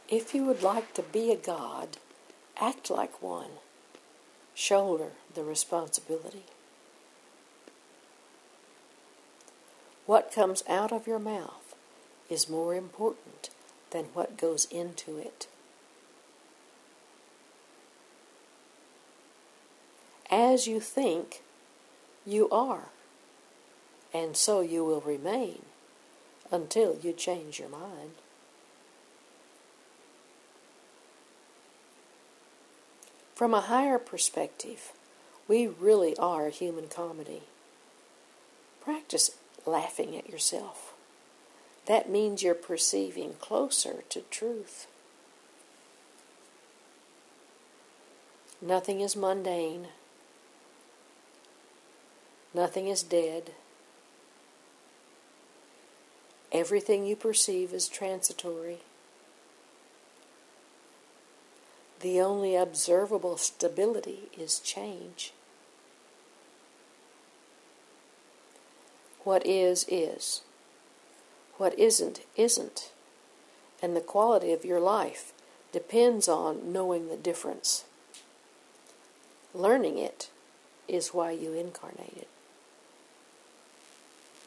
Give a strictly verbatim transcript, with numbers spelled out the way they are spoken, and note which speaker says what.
Speaker 1: If you would like to be a god, act like one. Shoulder the responsibility. What comes out of your mouth is more important than what goes into it. As you think, you are, and so you will remain until you change your mind. From a higher perspective, we really are human comedy. Practice laughing at yourself. That means you're perceiving closer to truth. Nothing is mundane. Nothing is dead. Everything you perceive is transitory. The only observable stability is change. What is, is. What isn't, isn't. And the quality of your life depends on knowing the difference. Learning it is why you incarnated.